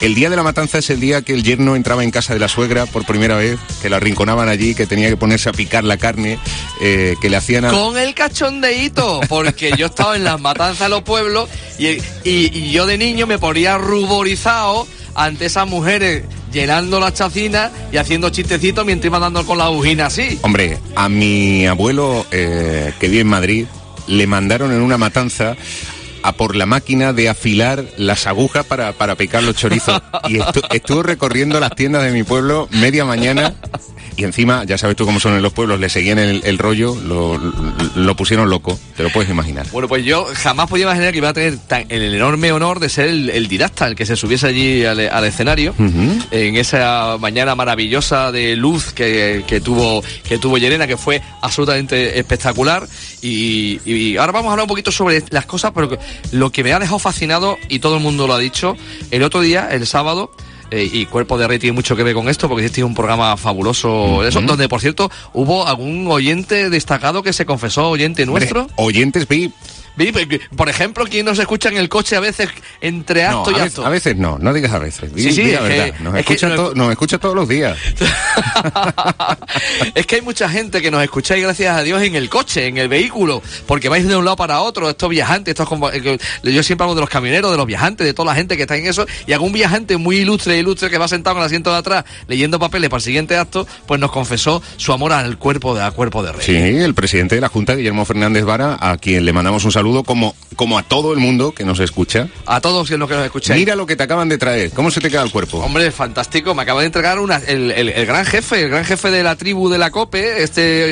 El día de la matanza es el día que el yerno entraba en casa de la suegra por primera vez, que la arrinconaban allí, que tenía que ponerse a picar la carne, que le hacían... Con el cachondeíto, porque yo estaba en las matanzas de los pueblos y yo de niño me ponía ruborizado ante esas mujeres llenando las chacinas y haciendo chistecitos mientras iban dando con la bujina así. Hombre, a mi abuelo, que vive en Madrid, le mandaron en una matanza a por la máquina de afilar las agujas para picar los chorizos. Y estuvo recorriendo las tiendas de mi pueblo media mañana. Y encima, ya sabes tú cómo son en los pueblos, le seguían el rollo, lo pusieron loco, te lo puedes imaginar. Bueno, pues yo jamás podía imaginar que iba a tener el enorme honor de ser el didacta, el que se subiese allí al escenario, en esa mañana maravillosa de luz que tuvo Llerena, que fue absolutamente espectacular. Y ahora vamos a hablar un poquito sobre las cosas, pero lo que me ha dejado fascinado, y todo el mundo lo ha dicho, el otro día, el sábado, y Cuerpo de Rey tiene mucho que ver con esto, porque este es un programa fabuloso, eso, donde, por cierto, hubo algún oyente destacado que se confesó oyente nuestro. Oyentes VIP. Por ejemplo, ¿quién nos escucha en el coche a veces entre acto y acto? A veces no digas a veces. Sí, la verdad. Nos escucha todos los días. Es que hay mucha gente que nos escucháis, gracias a Dios, en el coche, en el vehículo, porque vais de un lado para otro, estos viajantes, yo siempre hablo de los camioneros, de los viajantes, de toda la gente que está en eso, y algún viajante muy ilustre que va sentado en el asiento de atrás leyendo papeles para el siguiente acto, pues nos confesó su amor al Cuerpo de Rey. Sí, el presidente de la Junta, Guillermo Fernández Vara, a quien le mandamos un saludo como a todo el mundo que nos escucha. A todos los que nos escucháis. Mira lo que te acaban de traer. ¿Cómo se te queda el cuerpo? Hombre, fantástico. Me acaba de entregar el gran jefe de la tribu de la COPE,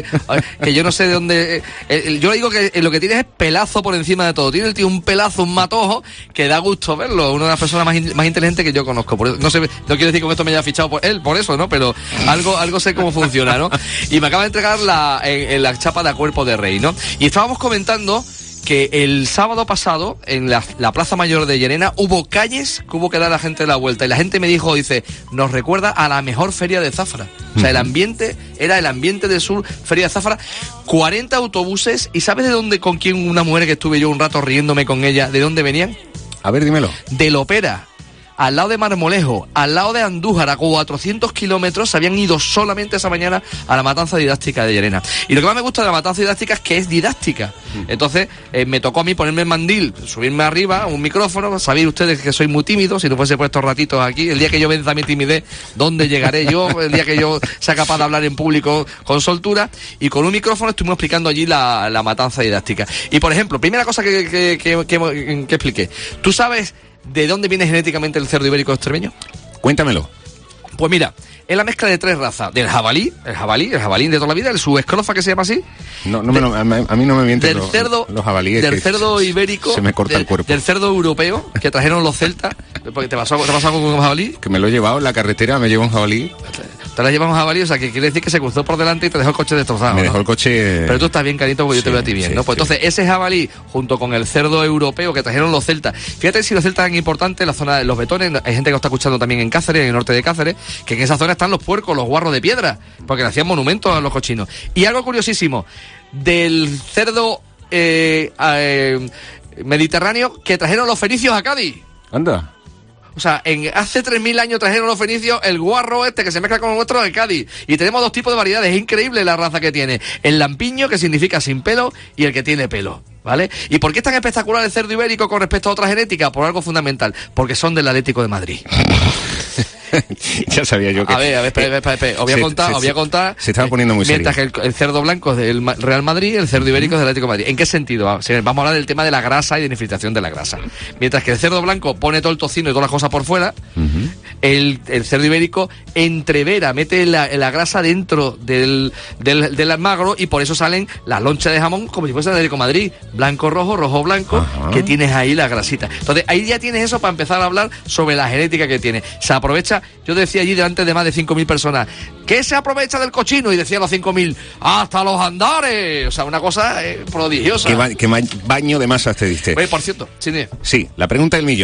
que yo no sé de dónde... yo digo que lo que tiene es pelazo por encima de todo. Tiene el tío un pelazo, un matojo, que da gusto verlo. Una de las personas más inteligentes que yo conozco. Por eso, no quiero decir que con esto me haya fichado por él, por eso, ¿no? Pero algo sé cómo funciona, ¿no? Y me acaba de entregar la chapa de Cuerpo de Rey, ¿no? Y estábamos comentando que el sábado pasado, en la Plaza Mayor de Llerena, hubo calles que hubo que dar a la gente la vuelta. Y la gente me dice, nos recuerda a la mejor feria de Zafra. O sea, el ambiente era el ambiente del sur, feria de Zafra, 40 autobuses. ¿Y sabes de dónde, con quién, una mujer que estuve yo un rato riéndome con ella, de dónde venían? A ver, dímelo. Del Opera. Al lado de Marmolejo, al lado de Andújar, a 400 kilómetros, se habían ido solamente esa mañana a la matanza didáctica de Llerena. Y lo que más me gusta de la matanza didáctica es que es didáctica. Entonces, me tocó a mí ponerme el mandil, subirme arriba, un micrófono. Sabéis ustedes que soy muy tímido, si no fuese por estos ratitos aquí, el día que yo venza mi timidez, ¿dónde llegaré yo? El día que yo sea capaz de hablar en público con soltura. Y con un micrófono estuvimos explicando allí la matanza didáctica. Y, por ejemplo, primera cosa que expliqué. ¿Tú sabes de dónde viene genéticamente el cerdo ibérico extremeño? Cuéntamelo. Pues mira, es la mezcla de 3 razas. Del jabalí de toda la vida, el subescrofa, que se llama así. A mí no me mienten los jabalíes. Del cerdo ibérico. Se me corta el cuerpo. Del cerdo europeo, que trajeron los celtas. ¿Te pasó algo con un jabalí? Que me lo he llevado en la carretera, me llevo un jabalí. Te la llevas un jabalí, o sea, que quiere decir que se cruzó por delante y te dejó el coche destrozado. Me dejó el coche... Pero tú estás bien, carito, porque yo te veo a ti bien, ¿no? Pues entonces, ese jabalí, junto con el cerdo europeo que trajeron los celtas. Fíjate si los celtas eran importantes en la zona de los Betones. Hay gente que lo está escuchando también en Cáceres, en el norte de Cáceres, que en esa zona están los puercos, los guarros de piedra, porque le hacían monumentos a los cochinos. Y algo curiosísimo, del cerdo mediterráneo que trajeron los fenicios a Cádiz. Anda. O sea, hace 3.000 años trajeron los fenicios el guarro que se mezcla con el nuestro de Cádiz. Y tenemos 2 tipos de variedades. Es increíble la raza que tiene. El lampiño, que significa sin pelo, y el que tiene pelo, ¿vale? ¿Y por qué es tan espectacular el cerdo ibérico con respecto a otra genética? Por algo fundamental. Porque son del Atlético de Madrid. Ya sabía yo que... A ver, espera. Os voy a contar. Se estaba poniendo muy serio. Mientras que el cerdo blanco es del Real Madrid, el cerdo ibérico es del Atlético de Madrid. ¿En qué sentido? Vamos a hablar del tema de la grasa y de infiltración de la grasa. Mientras que el cerdo blanco pone todo el tocino y todas las cosas por fuera, el cerdo ibérico entrevera, mete la grasa dentro del magro, y por eso salen las lonchas de jamón como si fuese del Atlético de Madrid. Blanco, rojo, blanco, que tienes ahí la grasita. Entonces, ahí ya tienes eso para empezar a hablar sobre la genética que tiene. Se aprovecha. Yo decía allí delante de más de 5.000 personas, ¿qué se aprovecha del cochino? Y decían los 5.000, ¡hasta los andares! O sea, una cosa prodigiosa. ¿Qué baño de masas te diste? Oye, por cierto, sí, la pregunta del millón.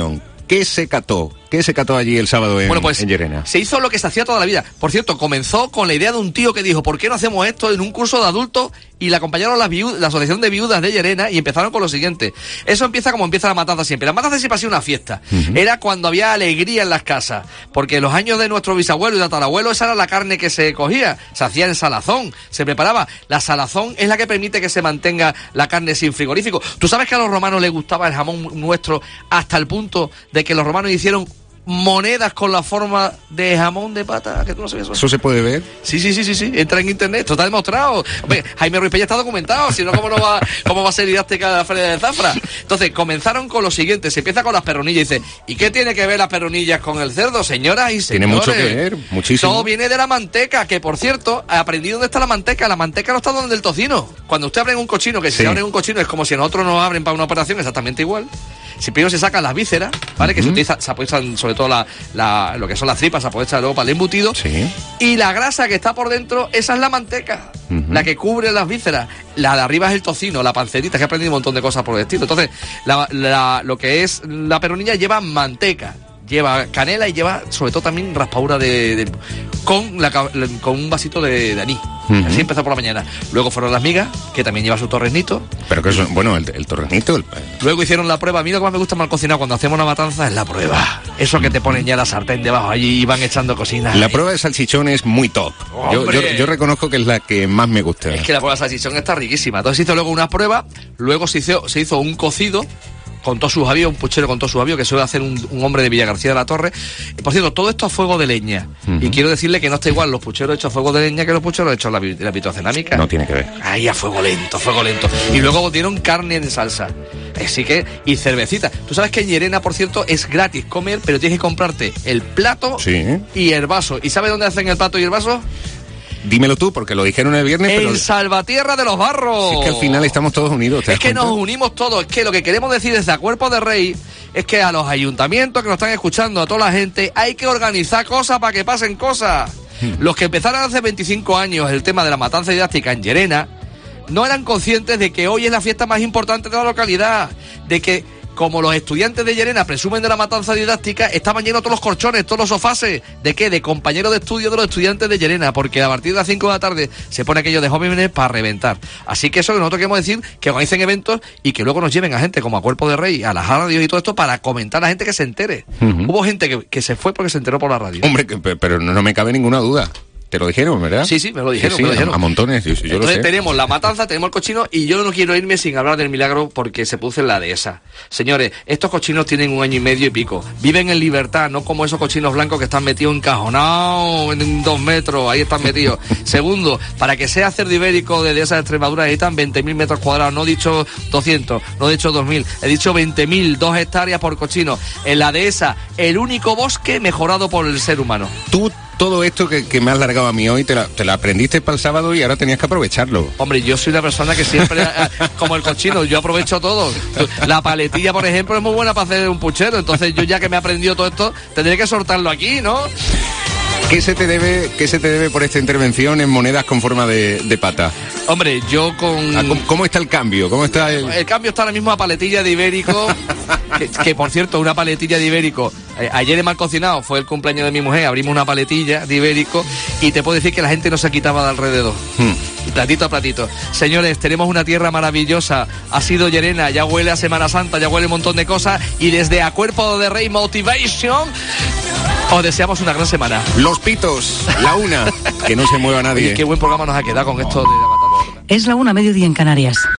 ¿Qué se cató? ¿Qué se cató allí el sábado en Llerena? Se hizo lo que se hacía toda la vida. Por cierto, comenzó con la idea de un tío que dijo, ¿por qué no hacemos esto en un curso de adultos? Y le acompañaron la asociación de viudas de Llerena y empezaron con lo siguiente. Eso empieza como empieza la matanza siempre. La matanza siempre ha sido una fiesta. Era cuando había alegría en las casas. Porque en los años de nuestro bisabuelo y tatarabuelo, esa era la carne que se cogía. Se hacía en salazón, se preparaba. La salazón es la que permite que se mantenga la carne sin frigorífico. ¿Tú sabes que a los romanos les gustaba el jamón nuestro hasta el punto de que los romanos hicieron monedas con la forma de jamón de pata? ¿Que tú no sabías eso? ¿Eso se puede ver? Sí. Entra en internet, esto está demostrado. Hombre, Jaime Ruiz Peña está documentado, si no, ¿cómo va a ser didáctica de la Feria de Zafra? Entonces, comenzaron con lo siguiente, se empieza con las perronillas y dice, ¿y qué tiene que ver las perronillas con el cerdo, señoras y señores? Tiene mucho que ver, muchísimo. Todo viene de la manteca, que por cierto, aprendí dónde está la manteca no está donde el tocino. Cuando usted abre un cochino, que si se abre un cochino es como si nosotros nos abren para una operación, exactamente igual. Si primero se sacan las vísceras, ¿vale? Que se aprovechan sobre todo lo que son las tripas, se aprovecha luego para el embutido. Sí. Y la grasa que está por dentro, esa es la manteca, la que cubre las vísceras. La de arriba es el tocino, la pancerita, que he aprendido un montón de cosas por el estilo. Entonces, lo que es la peronilla lleva manteca, lleva canela y lleva sobre todo también raspadura con un vasito de anís. Así empezó por la mañana. Luego fueron las migas, que también lleva su torresnito. Pero que eso, bueno, el torresnito. Luego hicieron la prueba. A mí lo que más me gusta mal cocinado cuando hacemos una matanza es la prueba. Eso que te ponen ya la sartén debajo allí y van echando cocinas. La prueba de salchichón es muy top. Yo reconozco que es la que más me gusta. Es que la prueba de salchichón está riquísima. Entonces se hizo luego una prueba, luego se hizo un cocido con todos sus avíos, un puchero con todos sus avíos, que suele hacer un hombre de Villagarcía de la Torre. Por cierto, todo esto a fuego de leña. Y quiero decirle que no está igual los pucheros hechos a fuego de leña que los pucheros hechos en la vitrocerámica. No tiene que ver. Ahí a fuego lento. Y luego dieron carne en salsa. Así que, y cervecita. Tú sabes que en Llerena, por cierto, es gratis comer, pero tienes que comprarte el plato y el vaso. ¿Y sabes dónde hacen el plato y el vaso? Dímelo tú, porque lo dijeron el viernes. En Salvatierra de los Barros. Es que al final estamos todos unidos. Es que nos unimos todos. Es que lo que queremos decir desde A Cuerpo de Rey es que a los ayuntamientos que nos están escuchando, a toda la gente, hay que organizar cosas para que pasen cosas. Los que empezaron hace 25 años el tema de la matanza didáctica en Llerena no eran conscientes de que hoy es la fiesta más importante de la localidad, de que como los estudiantes de Llerena presumen de la matanza didáctica, estaban llenos todos los colchones, todos los sofases. ¿De qué? De compañeros de estudio de los estudiantes de Llerena, porque a partir de las 5 de la tarde se pone aquello de jóvenes para reventar. Así que eso que nosotros queremos decir, que organicen eventos y que luego nos lleven a gente como A Cuerpo de Rey, a las radios y todo esto para comentar a la gente que se entere. Hubo gente que se fue porque se enteró por la radio. Hombre, pero no me cabe ninguna duda. Te lo dijeron, ¿verdad? Sí, me lo dijeron. A montones, yo Entonces lo sé. tenemos la matanza, tenemos el cochino y yo no quiero irme sin hablar del milagro porque se produce en la dehesa. Señores, estos cochinos tienen 1 año y medio y pico. Viven en libertad, no como esos cochinos blancos que están metidos encajonados en 2 metros, ahí están metidos. Segundo, para que sea cerdo ibérico de dehesa de Extremadura necesitan 20.000 metros cuadrados. No he dicho 200, no he dicho 2.000, he dicho 20.000, 2 hectáreas por cochino. En la dehesa, el único bosque mejorado por el ser humano. Todo esto que me has largado a mí hoy, te la aprendiste para el sábado y ahora tenías que aprovecharlo. Hombre, yo soy una persona que siempre, como el cochino, yo aprovecho todo. La paletilla, por ejemplo, es muy buena para hacer un puchero, entonces yo ya que me he aprendido todo esto, tendré que soltarlo aquí, ¿no? ¿Qué se te debe por esta intervención en monedas con forma de pata? Hombre, yo con... ¿Cómo está el cambio? ¿Cómo está El cambio está ahora mismo a paletilla de ibérico, que por cierto, una paletilla de ibérico. Ayer en Mal Cocinado fue el cumpleaños de mi mujer, abrimos una paletilla de ibérico y te puedo decir que la gente no se quitaba de alrededor. Platito a platito. Señores, tenemos una tierra maravillosa. Ha sido Llerena, ya huele a Semana Santa, ya huele un montón de cosas y desde A Cuerpo de Rey Motivation os deseamos una gran semana. Los pitos, la 1, que no se mueva nadie. Oye, qué buen programa nos ha quedado con esto de la matanza. Es la 1:00 PM en Canarias.